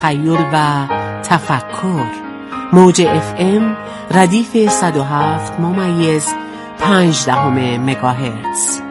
تخیل و تفکر. موج FM ردیف 107.5 مگاهرتز.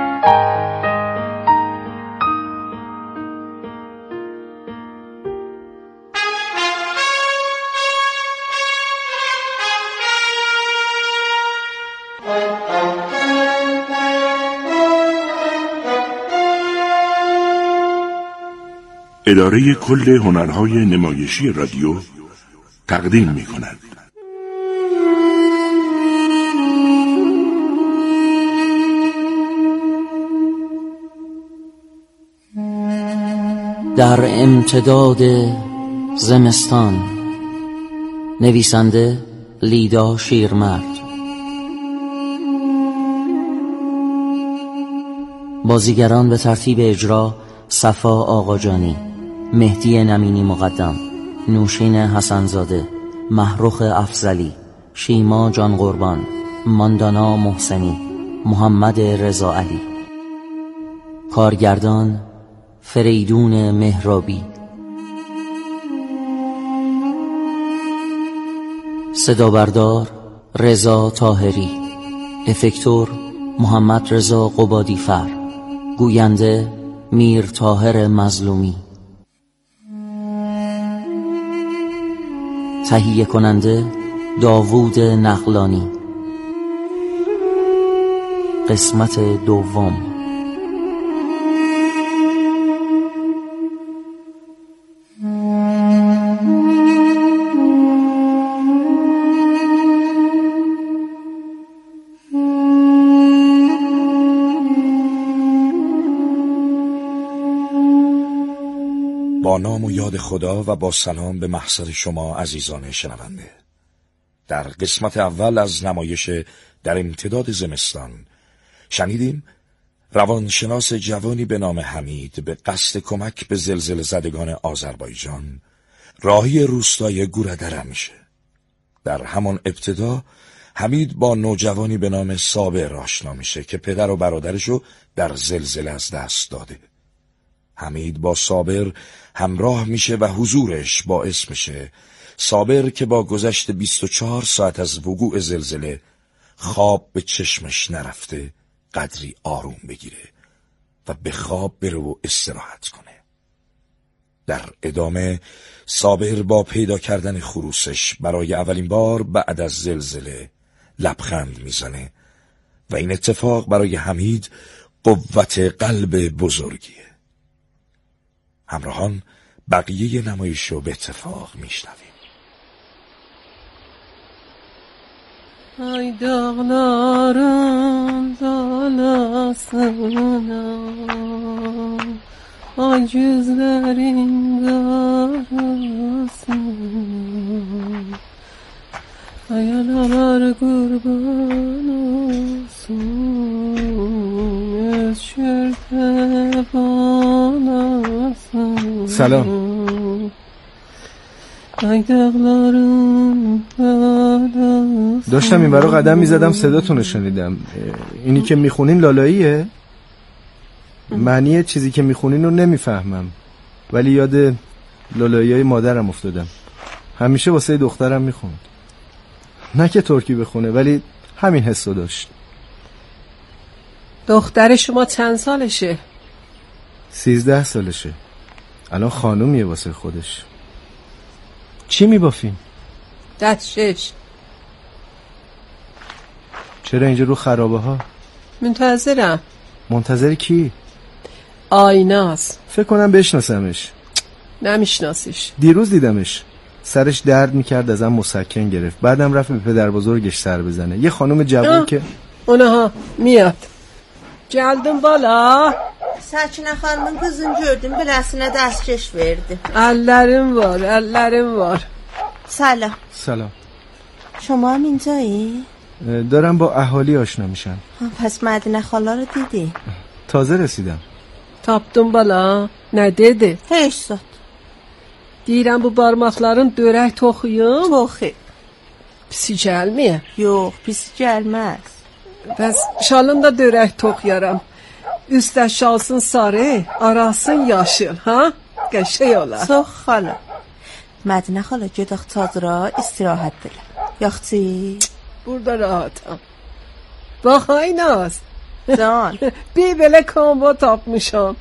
اداره کل هنرهای نمایشی رادیو تقدیم می‌کند. در امتداد زمستان. نویسنده لیدا شیرمرد. بازیگران به ترتیب اجرا: صفا آقاجانی، مهدی نمینی مقدم، نوشین حسنزاده، محروخ افضلی، شیما جان قربان، ماندانا محسنی، محمد رضا علی. کارگردان: فریدون مهرابی. صدابردار: رضا طاهری. افکتور: محمد رضا قبادیفر. گوینده: میر طاهر مظلومی. تهیه کننده: داوود نقلانی. قسمت دوم. با نام و یاد خدا و با سلام به محضر شما عزیزان شنونده. در قسمت اول از نمایش در امتداد زمستان شنیدیم روانشناس جوانی به نام حمید به قصد کمک به زلزله زدگان آذربایجان راهی روستای گورادره میشه. در همان ابتدا حمید با نوجوانی به نام صابر آشنا میشه که پدر و برادرشو در زلزله از دست داده. حمید با صابر همراه میشه و حضورش باعث میشه صابر که با گذشت 24 ساعت از وقوع زلزله خواب به چشمش نرفته قدری آروم بگیره و به خواب بره و استراحت کنه. در ادامه صابر با پیدا کردن خروسش برای اولین بار بعد از زلزله لبخند میزنه و این اتفاق برای حمید قوت قلب بزرگیه. همراهان بقیه نمایش رو به اتفاق میشنویم. ای dağlarım dalasına, ay gözlerin karasına, ay analar kurban olsun, öz şürte balasın. سلام. داشتم این برای قدم میزدم صداتون رو شنیدم. اینی که میخونین لالاییه؟ معنی چیزی که میخونین رو نمیفهمم، ولی یاد لالایی‌های مادرم افتادم. همیشه واسه دخترم میخوند، نه که ترکی بخونه، ولی همین حسو داشت. دختر شما چند سالشه؟ 13 سالشه. الان خانومیه واسه خودش. چی میبافین؟ دستشش. چرا اینجا رو خرابه ها؟ منتظرم. منتظر کی؟ آیناس. فکر کنم بشناسمش. نمیشناسیش. دیروز دیدمش، سرش درد میکرد، ازم مسکن گرفت، بعدم رفت به پدر بزرگش سر بزنه. یه خانم جوان که اونها میاد. Geldim bala. Saçına xanımın kızını gördüm, biləsinə dəstkeş verdi. Əllərim var, əllərim var. سلام. سلام. شما هم اینجایی؟ دارم با اهالی آشنا میشم. پس مدینه خالا رو دیدی؟ تازه رسیدم. Tapdım bala. Nə dedi? Heç zat. Deyirəm bu barmaqların dörək toxuyum. Toxu. Pisi gəlməyə? Yox, pisi gəlməz. Bəs şalımda dörək toxuyaram. Üstə şalsın sarı, arasın yaşıl, ha? Qəşəng olar. Çox xala. Medine xala gedək çadıra istirahət dilə. Yaxçı? Burada rahatım. Bax Aynaz. Can. Bir belə kombo tapmışam.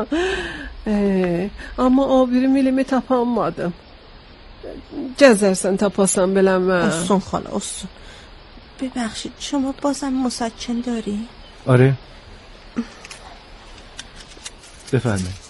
Amma o biri milimi tapamadım. Gəzərsən tapasan bilmem. olsun xala olsun. ببخشید شما بازم مسکن داری؟ آره بفرمایید.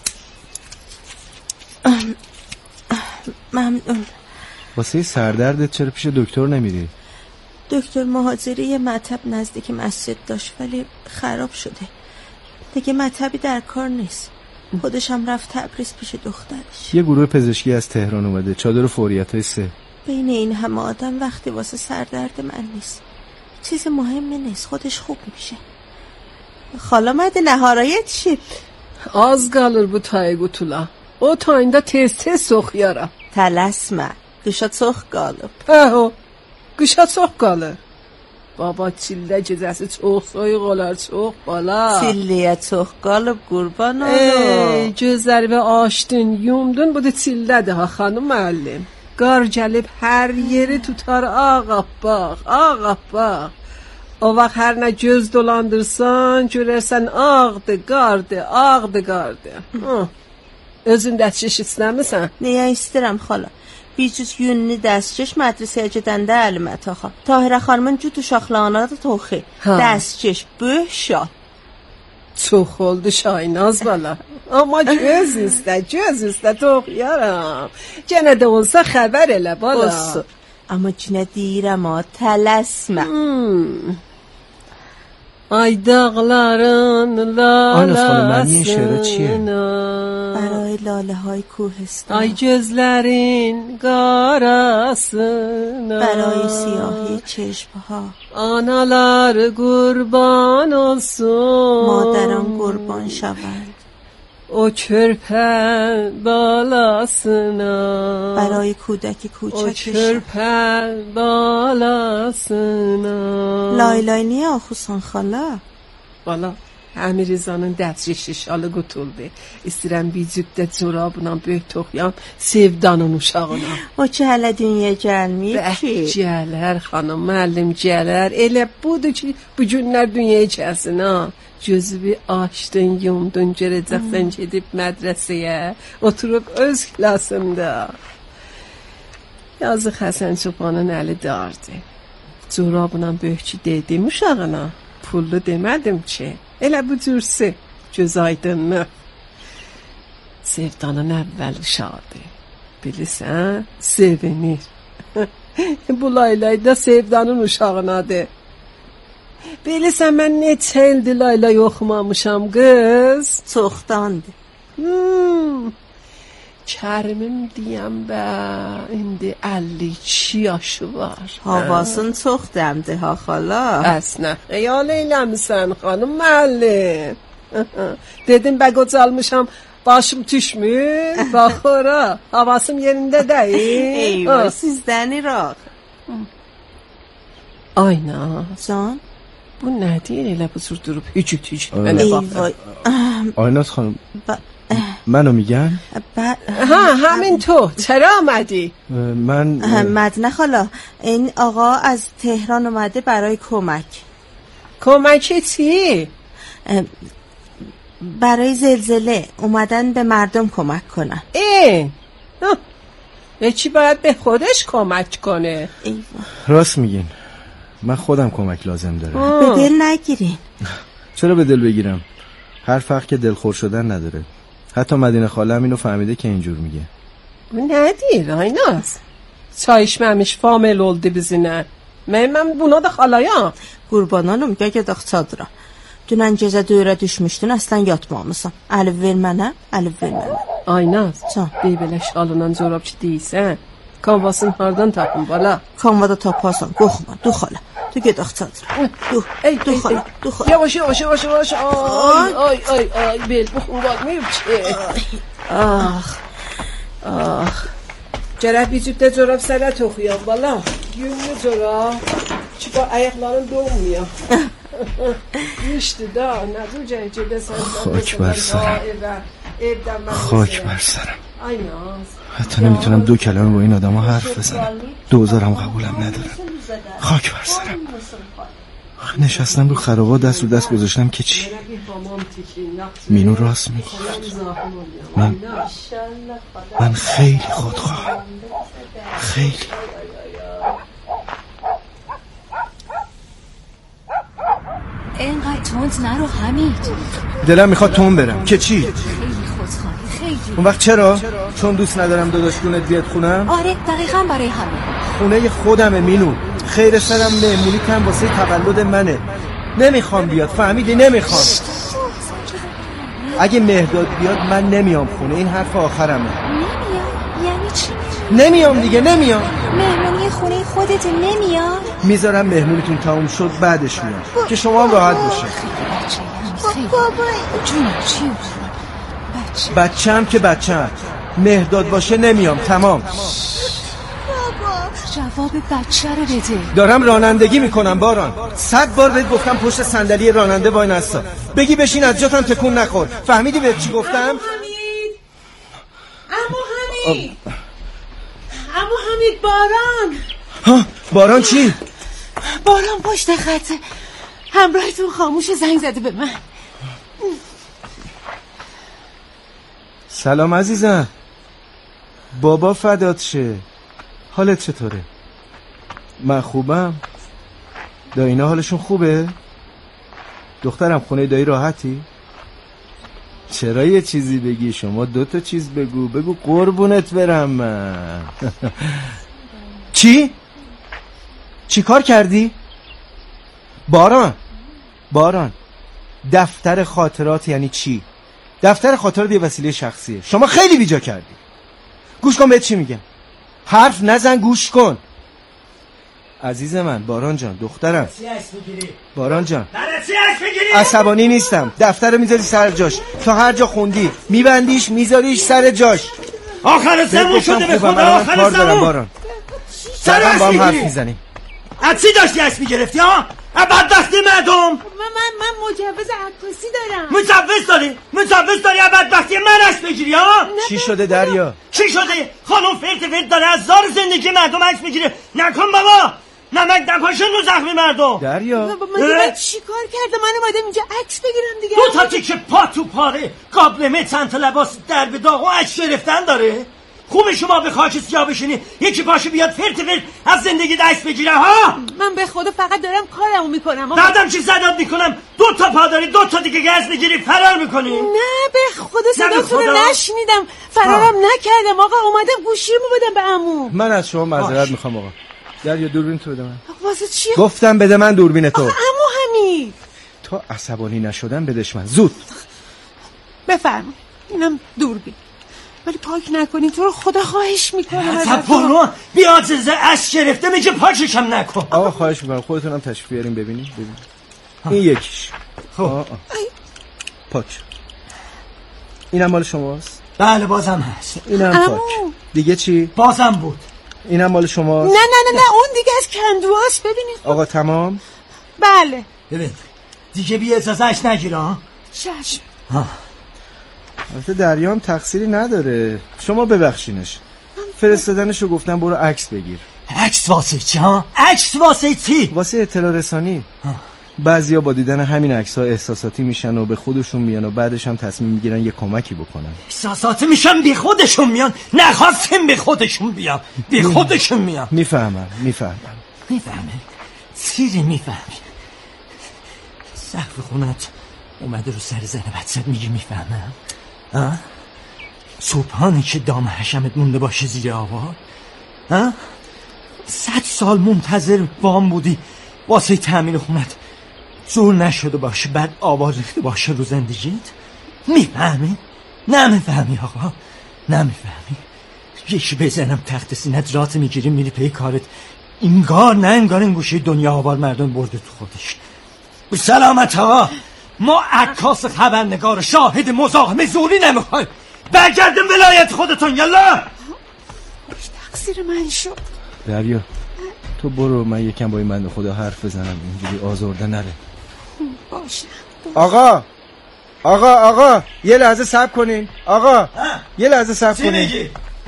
ممنون. واسه سردردت چرا پیش دکتر نمیری؟ دکتر مهاجری یه مطب نزدیک مسجد داشت ولی خراب شده. دیگه مطبی در کار نیست. خودش هم رفت تبریز پیش دخترش. یه گروه پزشکی از تهران اومده، چادر فوریتای 3. بین این همه آدم وقتی واسه سردرد من نیست. چیز مهمی نیست، خودش خوب میشه. Xala Mədinə haraya yetişib? Az qalır bu tayı qutula. O tayında tez-tez soxuyaram. Tələsmə, qışa çox qalıb. Hə, qışa çox qalır. Baba çillə gecəsi çox soyuq olar, çox bala. Çilliyə çox qalıb, qurban olum. Gözlərimi açdın, yumdun, bu da çillədir ha xanım müəllim. Qar gəlib hər yeri tutar ağappaq, ağappaq. O vaxt hər nə göz dolandırsan, görərsən ağdır, qardır, ağdır, qardır. Özün dəstkeş istəmirsən? Niyə istəyirəm xala? Bir cüz yünlü dəstkeş mədrəsəyə gedəndə əlimə taxa. Tahirə xanımın cüt uşaqlarına da toxi. Dəstkeş, böyük şal. Çox oldu Şaynaz bala. Amma göz üstə toxuyaram. Gənə də olsa xəbər elə bala. Olsun. Amma cinə deyirəm ha, tələsmə. Ay dağların lalasına برای لاله های کوهستان ay gözlerin qarasına برای سیاهی چشم ها analar qurban olsun مادران قربان شوند o körpə balasına برای کودک o کوچکشان körpə balasına لای niyə oxusan xala? Bala, Əmirizanın dəstkeşi şalı qutuldu. İstəyirəm bir cübdə corabla böyük toxuyam Sevdanın uşağına. O ki hələ dünyaya gəlməyib ki. Gələr xanım, müəllim gələr. Elə budur ki, bu günlər dünyaya gəlsin ha. Gözünü açdın, yumdun, görəcəksən gedib mədrəsəyə, oturub öz klasında. Yazıq Həsən Çobanın əli dardı. Corabla böyük ki dedim uşağına. Pullu demədim ki. Elə bu cürsi, göz aydınlıq. Sevdanın əvvəl uşaqdır. Bilirsən, sevinir. Bu Laylay da Sevdanın uşağınadır. Bilirsən, mən neçə ildir Laylay oxumamışam qız. Çoxdandır. Kərimim deyəm bə, indi 52 yaşı var. Havasın çox dəmdir ha xala. Əsnə, xəyal eləmirsən xanım müəllim. Dedim bə qocalmışam, başım düşmür, bax ora, havasım yerində deyil. Eyvah, sizdən iraq. Ayna, Can? bu nədir elə bu cür durub hücüt mənə baxır. آیناز خانم منو میگن؟ ها همین تو چرا آمدی؟ من مدینه خالا این آقا از تهران اومده برای کمک. کمک چی؟ برای زلزله اومدن به مردم کمک کنن. به چی باید به خودش کمک کنه؟ راست میگین، من خودم کمک لازم دارم. به دل نگیرین. چرا به دل بگیرم؟ هر فرق که دلخور شدن نداره. حتی مدینه خاله هم اینو فهمیده که اینجور میگه. Nədir Aynaz? Çay içməmiş famil oldu bizinə. Mən buna da xalayam. Qurban olum, gəl gedək çadıra. Dünən gecə dövrə düşmüşdün, əslən yatmamısan. Əlif ver mənə, əlif ver mənə. Aynaz, dey belə şalından corab ki deysən. Kanvasını hardan tapın bala? Kanvada taparsan, qorxma, dur xala. Tu gedək çadıra. Dur, dur xala, dur xala. Yavaş. Ay, bel buxum qalmayıb ki. Gərək bir cübdə corab sənə toxuyam bala. Yünlü corab. Çıqa ayaqların doğmuyor. İşte da, nədir cəhcədə sən. خاک بر سرم. خاک بر سرم. حتی نمیتونم 2 کلمه با این آدم ها حرف بزنم. 2000 قبولم ندارم. خاک بر سرم. نشستم رو خرابات دست رو دست گذاشتم که چی؟ مینو راست میگفت. من خیلی خودخواهم. خیلی. اینقدر تند نرو حمید. دلم میخواد تون برم که چی؟ خیلی خودخواهی خیلی. اون وقت چرا؟ چون دوست ندارم داداشگونت بیاد خونم؟ آره دقیقاً برای همین. خونه خودمه مینو. خیر سرم مهمونی کم واسه تولد منه. نمیخوام بیاد، فهمیدی؟ نمیخوام. اگه مهداد بیاد من نمیام خونه. این حرف آخرمه. نمیام؟ یعنی چی؟ نمیام دیگه، نمیام. مهمونی خونه خودت نمیام؟ میذارم مهمونیتون تموم شد بعدش میام که شما هم راحت باشه. بابا جون چی؟ بچه‌م که بچه‌م. مهداد باشه نمیام. تمام. جواب بچه رو بده. دارم رانندگی میکنم باران. 100 بار بهت گفتم پشت صندلی راننده وای نستا. بگی بشین از جاتم تکون نخور. فهمیدی بهت چی گفتم؟ عمو حمید باران. ها باران چی؟ باران پشت خطه. همراهتون خاموش زنگ زده به من. سلام عزیزم. بابا فدات شه. حالت چطوره؟ من خوبم. دایینا حالشون خوبه؟ دخترم خونه دایی راحتی؟ چرا یه چیزی بگی؟ شما 2 تا چیز بگو قربونت برم من. چی کار کردی؟ باران دفتر خاطرات یعنی چی؟ دفتر خاطرات یه وسیله شخصیه. شما خیلی بیجا کردی. گوش کن بهت چی میگم. حرف نزن، گوش کن. عزیز من، باران جان، دخترم. باران جان عصبانی نیستم. دفتر میذاری سر جاش. تا هر جا خوندی میبندیش میذاریش سر جاش. آخر زمون شده به خدا. آخر زمون. باران سرم با هم حرف میزنیم. از چی داشتی عکس میگرفتی ها؟ بدبختی مردم. من مجوز عکاسی دارم. مجوز داری بدبختی من عکس بگیری ها؟ چی شده دریا؟ چی شده؟ خانم فرت داره از زار زندگی مردم عکس میگیره. نکن بابا. نمک نپاشن رو زخمی مردم. دریا من چی کار کردم؟ من اومدم اینجا عکس بگیرم دیگه. 2 تا تیکه پا تو پاره، قابلمه، چند تا لباس در به داغ و عکس گرفتن داره. خوبه شما به خاک سیاه بشینی یکی پاشو بیاد فرت از زندگی عکس بگیره ها؟ من به خدا فقط دارم کارمو میکنم. بعدم چی زدات میکنم؟ 2 تا پا داری، 2 تا دیگه گز میگیری فرار میکنی؟ نه به خدا صداتون رو نشنیدم. فرارم نکردم آقا. اومدم گوشیمو بدم به عمو. من از شما معذرت میخوام آقا. دریا دوربین تو بده من. واسه چی؟ گفتم بده من دوربین تو. عمو حمید تا عصبانی نشدم بدش من زود. بفرمایید. اینم دوربین. ولی پاک نکنین تو رو خدا خواهش میکنم. تپارو بیاجزه اش گرفته میگه پاکش هم نکن. آقا خواهش میکنم خودتونم تشریف بیارین ببینید. این یکیش. خب پاک. اینم مال شماست؟ بله بازم هست. اینم پاک. دیگه چی؟ بازم بود. اینم مال شماست؟ نه اون دیگه از کندوهاست. ببینید آقا تمام؟ بله. ببین دیگه بی اجازهش نگیره ها. چشم. البته دریا هم تقصیری نداره. شما ببخشینش. فرستادنشو گفتم برو عکس بگیر. عکس واسه چی ها؟ عکس واسه چی؟ واسه اطلاع رسانی. بعضیا با دیدن همین عکس‌ها احساساتی میشن و به خودشون میان و بعدش هم تصمیم میگیرن یه کمکی بکنن. احساساتی میشن به خودشون میان. نخواستیم به خودشون بیان. به خودشون میان. میفهمم. چیزی میفهمی. سقف خونت اومده رو سر زن بچت میگی میفهمم؟ ها؟ صبحانی که دام حشمت مونده باشه زیر آوار؟ ها؟ 100 سال منتظر وام بودی واسه تأمین خونت زور نشده باشه بعد آواز ریخته باشه رو زندگیت؟ میفهمی؟ نمیفهمی آقا؟ نمیفهمی؟ یکی بزنم تخت سینت رات میگیری میری پی کارت انگار نه انگار این گوشه دنیا آوار مردم برده تو خودش. به سلامت آقا. ما عکاس خبرنگار شاهد مزاحم زوری نمیخوایم. برگردم ولایت خودتون. یلا تقصیر من شد. دریا تو برو من یکم با این بنده خدا حرف بزنم اینجوری آزرده نره. باشه. آقا آقا یه لحظه صبر کنین. آقا یه لحظه صبر کنین.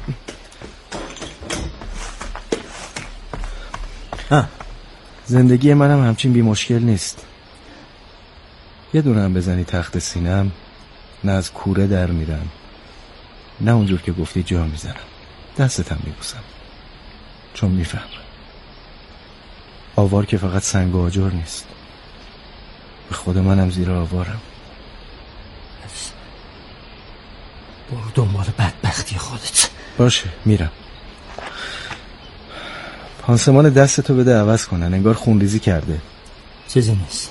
زندگی منم همچین بی مشکل نیست. یه دونه هم بزنی تخت سینم، نه از کوره در میرم، نه اونجور که گفتی جا میزنم، دستت هم میبوسم، چون میفهمم آوار که فقط سنگ و آجر نیست. به خود منم زیر آوارم. برو دنبال بدبختی خودت. باشه میرم. پانسمان دستتو بده عوض کنن، انگار خونریزی کرده. چیزی نیست.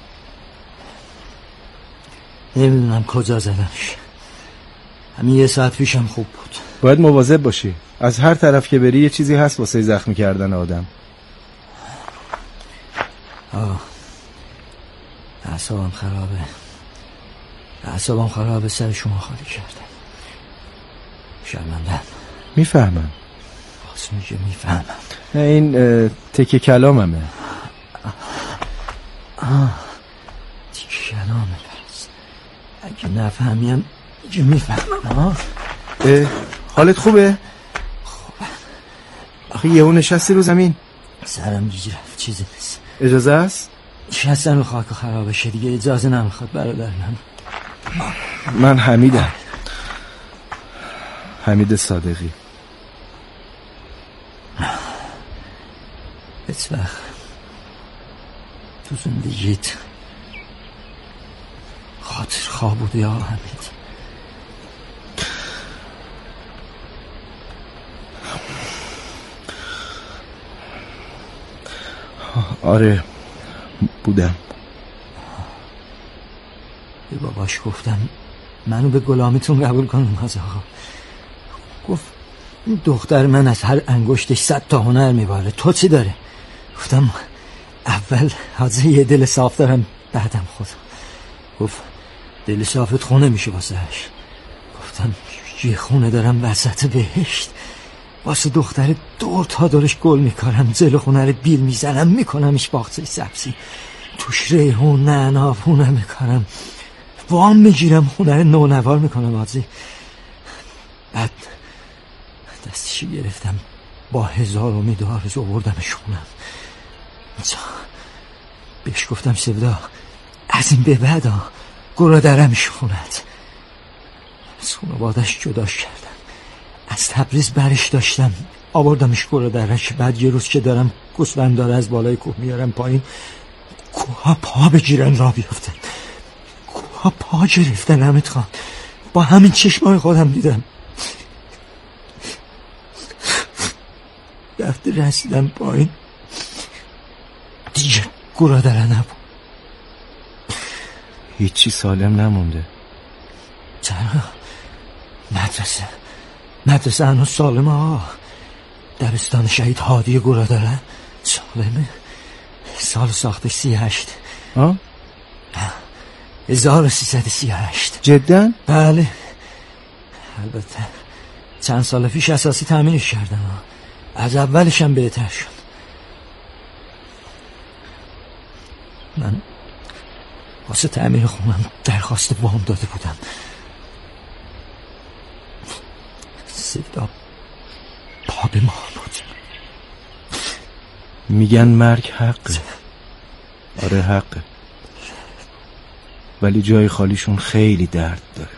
نمیدونم کجا زدمش. همین یه ساعت پیشم خوب بود. باید مواظب باشی. از هر طرف که بری یه چیزی هست واسه زخمی کردن آدم. اعصابم خرابه. سر شما خالی کردم. شرمندم. میفهمم. باز میگه میفهمم. این تکه کلاممه. تکه کلامه پس. اگه نفهمیم میگه میفهمم. حالت خوبه؟ خوبه. آخه یهو نشستی رو زمین. سرم گیج رفت. چیزی نیست. اجازه است؟ شستم رو خاک خرابه شه دیگه. اجازه نمیخواد برادر من حمیدم. حمید صادقی. هیچ وقت تو زندگیت خاطر خواب بوده یا حمید؟ آره بودم. به باباش گفتم منو به غلامیتون قبول کنم از آقا. گفت این دختر من از هر انگشتش 100 تا هنر میباره، تو چی داره؟ گفتم اول حاضر یه دل صاف دارم بعدم خودم. گفت دل صافت خونه میشه واسهش. گفتم یه خونه دارم وسط بهشت، واسه دختر دور تا دورش گل میکارم، جلو خونه رو بیل میزنم، میکنمش باغچه سبزی، توش ریحون نعنا پونه میکارم، وام میگیرم، خونه رو نونوار میکنم بازی. بعد دستشو گرفتم با 1000 امید و آرزو آوردمش خونم. بهش گفتم سودا از این به بعد گرا درمش خوند. از خانوادش جداش کردم، از تبریز برش داشتم آوردمش گرا درش. بعد یه روز که دارم گوسفنداره از بالای کوه میارم پایین، کوها پا بگیرن را بیافتن. کوها پا گرفتن حمید خان، با همین چشمای خودم دیدم. وقتی رسیدم پایین دیگه گرا دره نبود. هیچی سالم نمونده. چرا؟ مدرسه هنوز سالمه ها. دبستان شهید هادی گرا دره سالمه. سال ساختش 38. 1338. جدا؟ بله. البته چند سال پیش اساسی تامینش کردم، از اولش هم بهتر شد. من واسه تعمیر خونم درخواست وام داده بودم. سیدا پا به ما بود. میگن مرگ حقه. آره حقه، ولی جای خالیشون خیلی درد داره.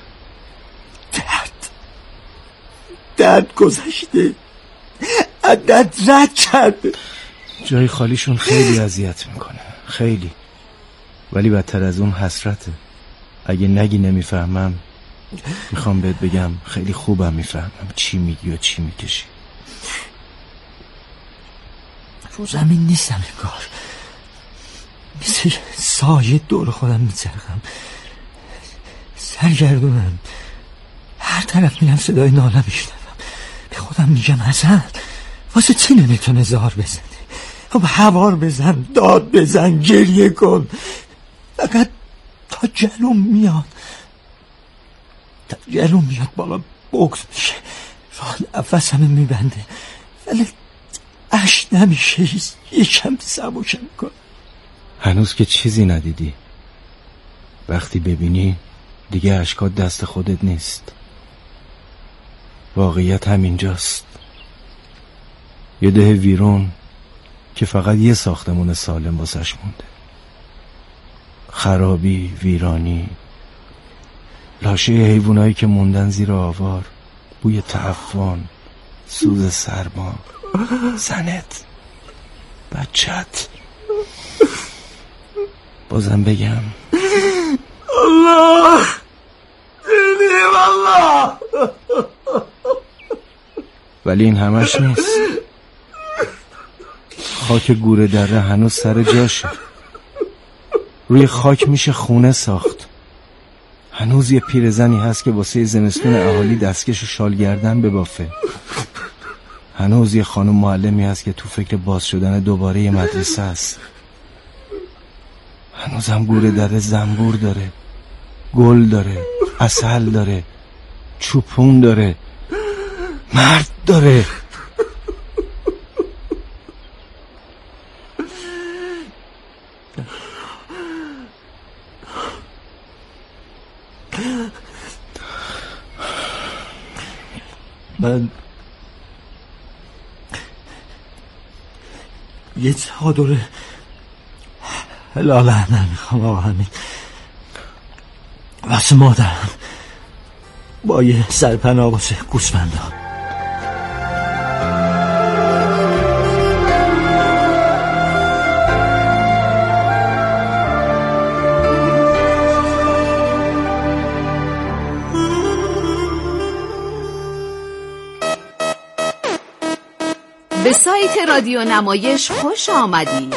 درد گذشته، درد رد کرده. جای خالیشون خیلی اذیت میکنه، خیلی. ولی بدتر از اون حسرته. اگه نگی نمیفهمم، میخوام بهت بگم خیلی خوبم میفهمم چی میگی و چی میکشی. رو زمین نیستم انگار، مثل سایه دور خودم میچرخم، سرگردونم. هر طرف میرم صدای ناله میشنوم. به خودم میگم حسن واسه چی نمیتونه زار بزنی؟ خب هوار بزن، داد بزن، گریه کن، فقط تا جلوم میاد بالا بغض میشه، راه نفس همه میبنده، ولی عشق نمیشه. یکم سبکم کن. هنوز که چیزی ندیدی. وقتی ببینی دیگه اشکات دست خودت نیست. واقعیت همینجاست. یه ده ویرون که فقط یه ساختمون سالم واسش مونده. خرابی، ویرانی، لاشه حیوانایی که موندن زیر آوار، بوی تعفن، سوز سرما، زنت، بچت. بازم بگم الله دینیم الله. ولی این همش نیست. خاک گوره دره هنوز سر جاشه. روی خاک میشه خونه ساخت. هنوز یه پیرزنی هست که واسه زمستون اهالی دستکش و شال گردن ببافه. هنوز یه خانم معلمی هست که تو فکر باز شدن دوباره یه مدرسه است. هنوز هم گوره دره زنبور داره، گل داره، عسل داره، چوپون داره، مرد داره. من یه چادر هلاله نمیخوام آقا همین. واسه مادرم با یه سرپناه واسه گوسفندان. به سایت رادیو نمایش خوش آمدید.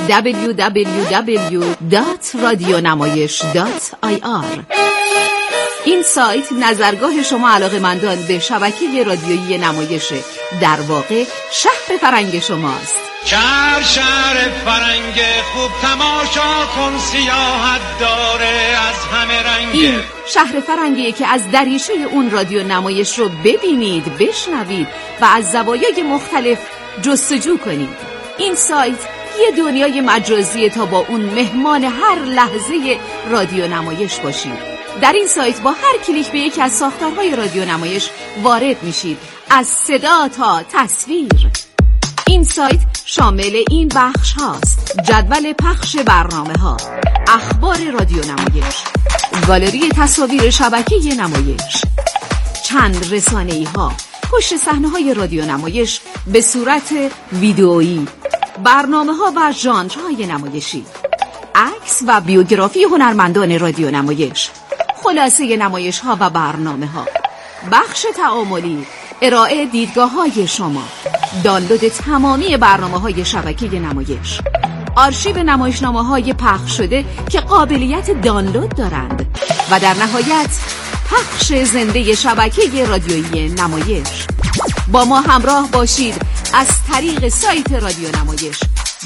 www.radionamayish.ir. این سایت نظرگاه شما علاقه‌مندان به شبکه رادیویی نمایشه. در واقع شهر فرنگ شماست. شهر فرنگ خوب تماشا کن، سیاحت داره از همه رنگ. این شهر فرنگیه که از دریچه اون رادیو نمایش رو ببینید، بشنوید و از زوایای مختلف جستجو کنید. این سایت یه دنیای مجازیه تا با اون مهمان هر لحظه رادیو نمایش باشید. در این سایت با هر کلیک به یکی از ساختارهای رادیو نمایش وارد میشید، از صدا تا تصویر. این سایت شامل این بخش هاست: جدول پخش برنامه ها، اخبار رادیو نمایش، گالری تصاویر شبکه نمایش، چند رسانه‌ای ها، پشت صحنه های رادیو نمایش به صورت ویدئویی، برنامه ها و ژانرهای نمایشی، عکس و بیوگرافی هنرمندان رادیو نمایش، خلاصه نمایش ها و برنامه ها، بخش تعاملی، ارائه دیدگاه های شما، دانلود تمامی برنامه های شبکه نمایش، آرشیو نمایشنامه های پخش شده که قابلیت دانلود دارند و در نهایت پخش زنده شبکه رادیویی نمایش. با ما همراه باشید از طریق سایت رادیو نمایش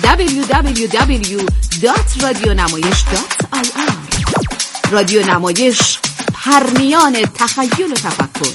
www.radionamayish.ir. رادیو نمایش، پرنیان تخیل و تفکر.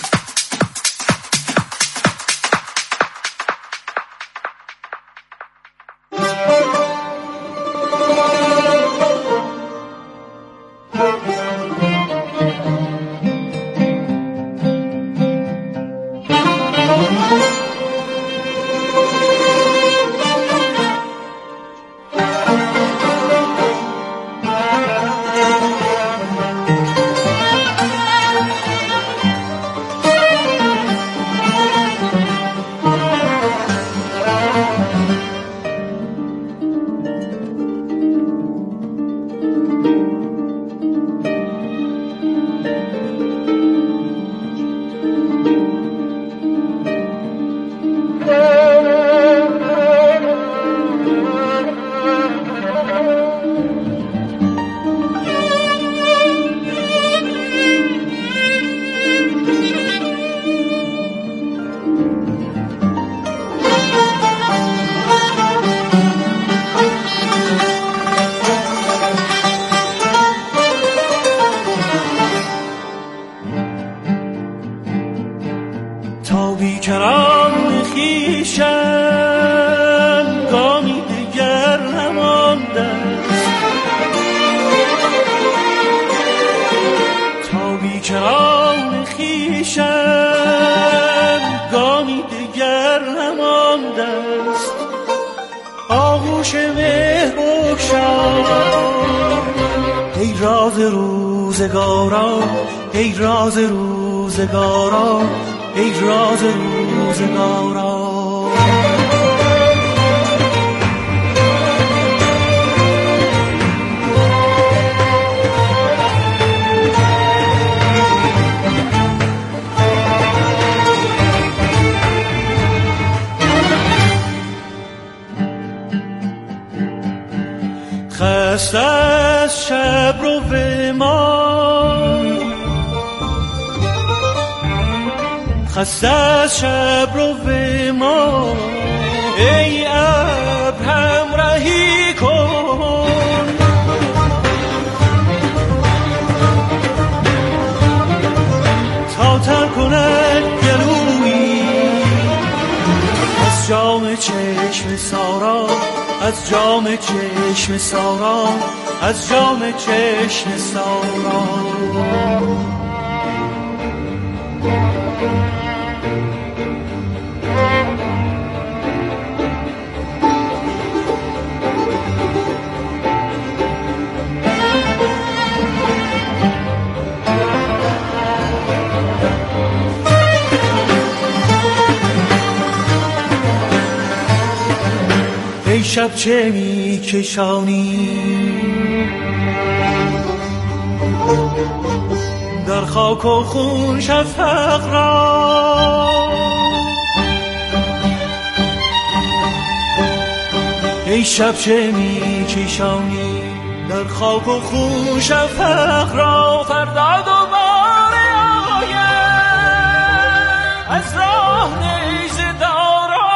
است آغوش مهر بگشای ای راز روزگاران ای راز روزگاران ای راز روزگاران خسته از شب رو به ما خسته از شب رو به ما ای ابر همراهی کن تا تر کند گلویی از جام چشم سارا از جام چشم سارا از جام چشم سارا ای شب چه می کشانی در خاک و خون شفق را ای شب چه می کشانی در خاک و خون شفق را فردا دوباره آید از راه نیزه دارا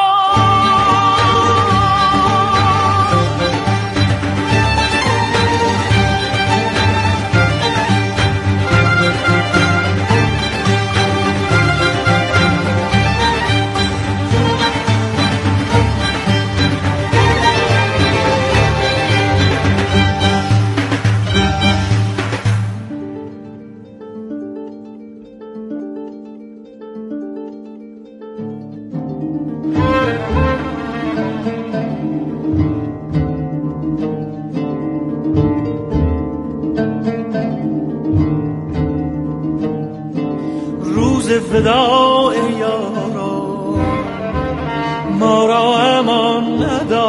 وداع یارا ما را امان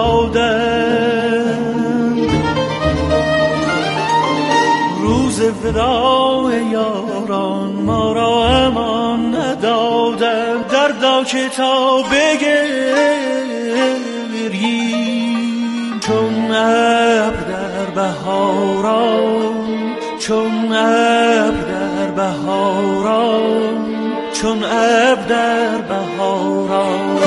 ندادند روز وداع یاران ما را امان ندادند دردا که تا بگریم چون ابر در بهاران چون ابر در بهاران چون ابر در بهاران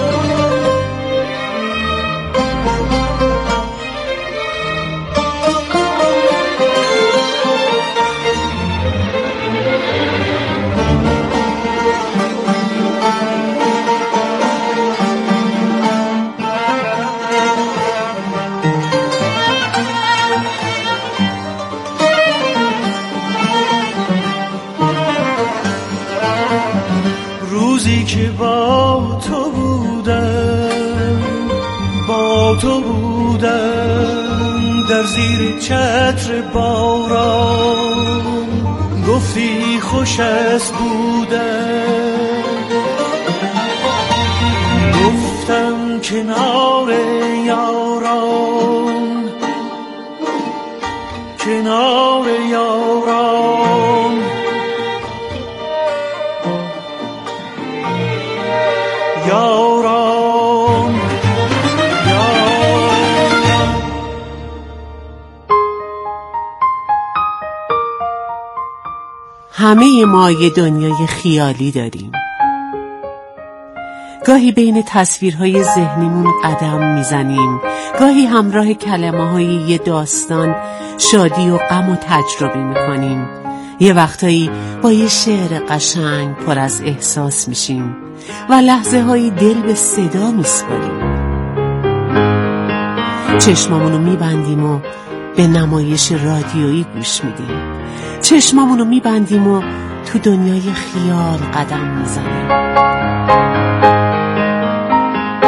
روزی که با تو بودم در زیر چتر باران گفتی خوش است بودم گفتم کنار یاران کنار یاران یاران یاران همه ما یه دنیای خیالی داریم. گاهی بین تصویرهای ذهنیمون قدم میزنیم، گاهی همراه کلمه‌های یه داستان شادی و غم و تجربه میکنیم، یه وقتایی با یه شعر قشنگ پر از احساس میشیم و لحظه های دل به صدا میسپاریم. چشمامونو میبندیم و به نمایش رادیویی گوش میدیم، چشمامونو میبندیم و تو دنیای خیال قدم میزنیم.